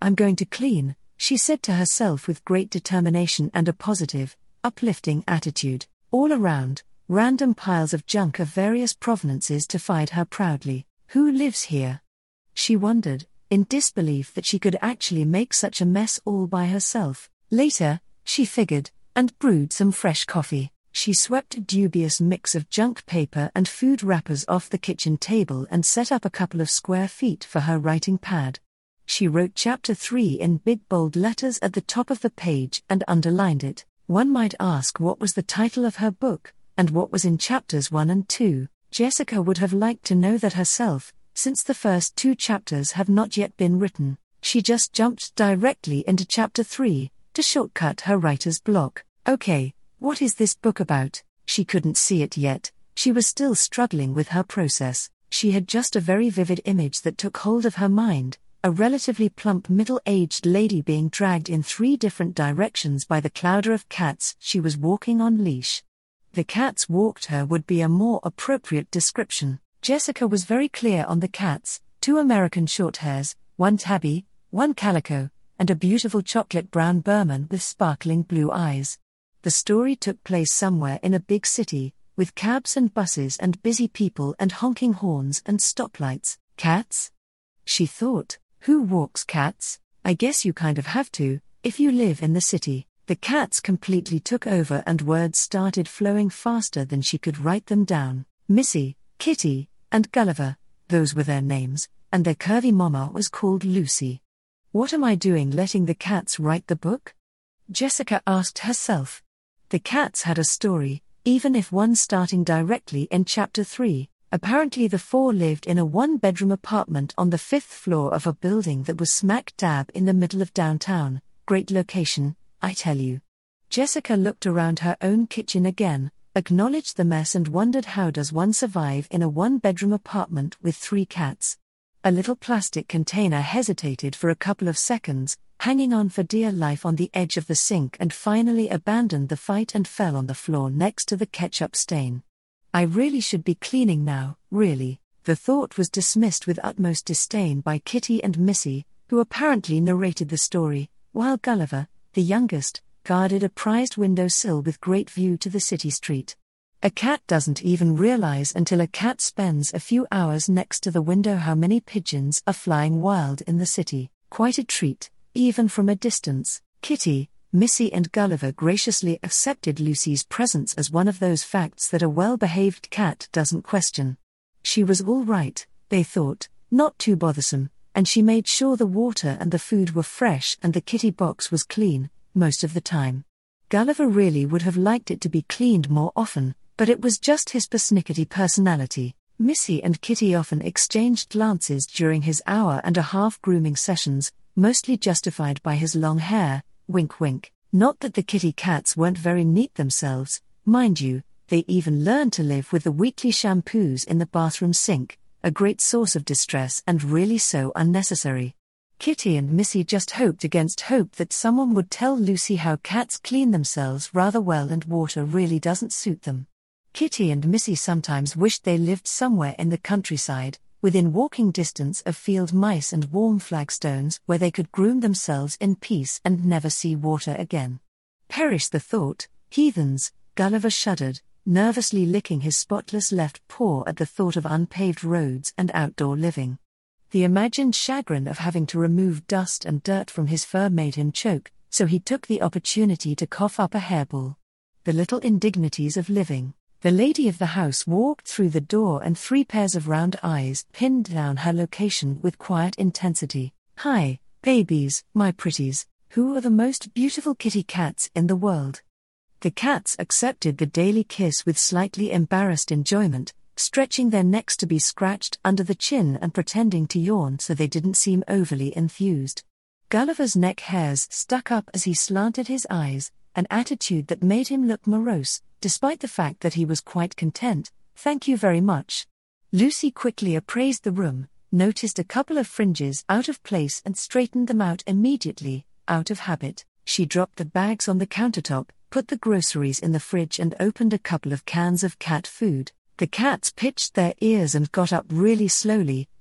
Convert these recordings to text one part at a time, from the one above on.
I'm going to clean, she said to herself with great determination and a positive, uplifting attitude. All around, random piles of junk of various provenances defied her proudly. Who lives here? She wondered, in disbelief that she could actually make such a mess all by herself. Later, she figured, and brewed some fresh coffee. She swept a dubious mix of junk paper and food wrappers off the kitchen table and set up a couple of square feet for her writing pad. She wrote Chapter 3 in big bold letters at the top of the page and underlined it. One might ask what was the title of her book, and what was in Chapters 1 and 2. Jessica would have liked to know that herself, since the first 2 chapters have not yet been written. She just jumped directly into Chapter 3, to shortcut her writer's block. Okay, what is this book about? She couldn't see it yet, she was still struggling with her process. She had just a very vivid image that took hold of her mind, a relatively plump middle-aged lady being dragged in 3 different directions by the clouder of cats she was walking on leash. The cats walked her would be a more appropriate description. Jessica was very clear on the cats, 2 American Shorthairs, 1 tabby, 1 calico, and a beautiful chocolate brown Burman with sparkling blue eyes. The story took place somewhere in a big city, with cabs and buses and busy people and honking horns and stoplights. Cats? She thought, who walks cats? I guess you kind of have to, if you live in the city. The cats completely took over and words started flowing faster than she could write them down. Missy, Kitty, and Gulliver, those were their names, and their curvy mama was called Lucy. What am I doing letting the cats write the book? Jessica asked herself. The cats had a story, even if one starting directly in Chapter 3. Apparently the 4 lived in a 1-bedroom apartment on the 5th floor of a building that was smack dab in the middle of downtown. Great location, I tell you. Jessica looked around her own kitchen again, acknowledged the mess and wondered how does one survive in a 1-bedroom apartment with 3 cats. A little plastic container hesitated for a couple of seconds, hanging on for dear life on the edge of the sink and finally abandoned the fight and fell on the floor next to the ketchup stain. I really should be cleaning now, really. The thought was dismissed with utmost disdain by Kitty and Missy, who apparently narrated the story, while Gulliver, the youngest, guarded a prized windowsill with great view to the city street. A cat doesn't even realize until a cat spends a few hours next to the window how many pigeons are flying wild in the city. Quite a treat, even from a distance. Kitty, Missy and Gulliver graciously accepted Lucy's presence as one of those facts that a well-behaved cat doesn't question. She was all right, they thought, not too bothersome, and she made sure the water and the food were fresh and the kitty box was clean, most of the time. Gulliver really would have liked it to be cleaned more often, but it was just his persnickety personality. Missy and Kitty often exchanged glances during his hour-and-a-half grooming sessions, mostly justified by his long hair, wink wink. Not that the kitty cats weren't very neat themselves, mind you, they even learned to live with the weekly shampoos in the bathroom sink, a great source of distress and really so unnecessary. Kitty and Missy just hoped against hope that someone would tell Lucy how cats clean themselves rather well and water really doesn't suit them. Kitty and Missy sometimes wished they lived somewhere in the countryside, within walking distance of field mice and warm flagstones where they could groom themselves in peace and never see water again. Perish the thought, heathens, Gulliver shuddered, nervously licking his spotless left paw at the thought of unpaved roads and outdoor living. The imagined chagrin of having to remove dust and dirt from his fur made him choke, so he took the opportunity to cough up a hairball. The little indignities of living. The lady of the house walked through the door and 3 pairs of round eyes pinned down her location with quiet intensity. Hi, babies, my pretties, who are the most beautiful kitty cats in the world? The cats accepted the daily kiss with slightly embarrassed enjoyment, stretching their necks to be scratched under the chin and pretending to yawn so they didn't seem overly enthused. Gulliver's neck hairs stuck up as he slanted his eyes, an attitude that made him look morose, despite the fact that he was quite content. Thank you very much. Lucy quickly appraised the room, noticed a couple of fringes out of place and straightened them out immediately, out of habit. She dropped the bags on the countertop, put the groceries in the fridge and opened a couple of cans of cat food. The cats pitched their ears and got up really slowly,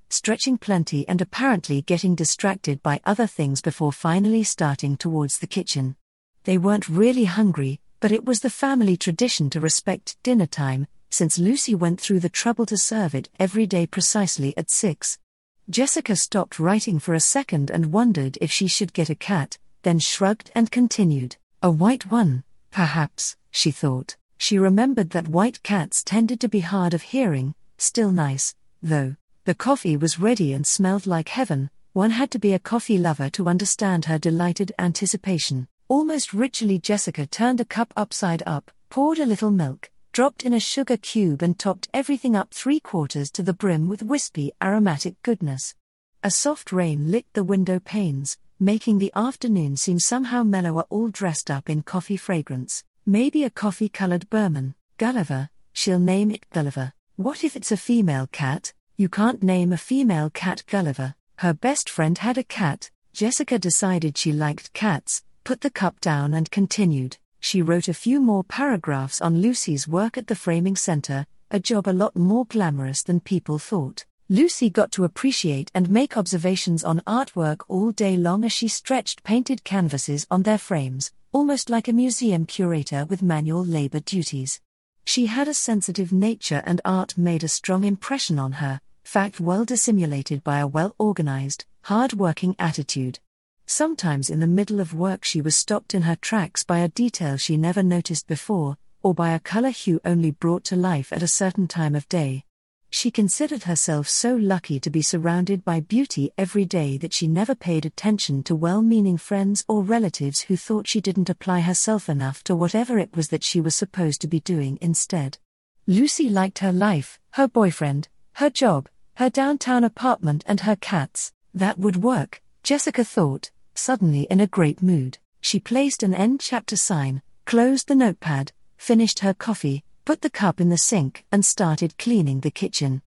stretching plenty and apparently getting distracted by other things before finally starting towards the kitchen. They weren't really hungry, but it was the family tradition to respect dinner time, since Lucy went through the trouble to serve it every day precisely at 6. Jessica stopped writing for a second and wondered if she should get a cat, then shrugged and continued. A white one, perhaps, she thought. She remembered that white cats tended to be hard of hearing, still nice, though. The coffee was ready and smelled like heaven. One had to be a coffee lover to understand her delighted anticipation. Almost ritually, Jessica turned a cup upside up, poured a little milk, dropped in a sugar cube and topped everything up 3/4 to the brim with wispy aromatic goodness. A soft rain lit the window panes, making the afternoon seem somehow mellower, all dressed up in coffee fragrance. Maybe a coffee-colored Burman, Gulliver. She'll name it Gulliver. What if it's a female cat? You can't name a female cat Gulliver. Her best friend had a cat. Jessica decided she liked cats, put the cup down and continued. She wrote a few more paragraphs on Lucy's work at the Framing Center, a job a lot more glamorous than people thought. Lucy got to appreciate and make observations on artwork all day long as she stretched painted canvases on their frames, almost like a museum curator with manual labor duties. She had a sensitive nature and art made a strong impression on her, fact well dissimulated by a well-organized, hard-working attitude. Sometimes in the middle of work she was stopped in her tracks by a detail she never noticed before, or by a color hue only brought to life at a certain time of day. She considered herself so lucky to be surrounded by beauty every day that she never paid attention to well-meaning friends or relatives who thought she didn't apply herself enough to whatever it was that she was supposed to be doing instead. Lucy liked her life, her boyfriend, her job, her downtown apartment and her cats. That would work, Jessica thought, suddenly in a great mood. She placed an end chapter sign, closed the notepad, finished her coffee, put the cup in the sink and started cleaning the kitchen.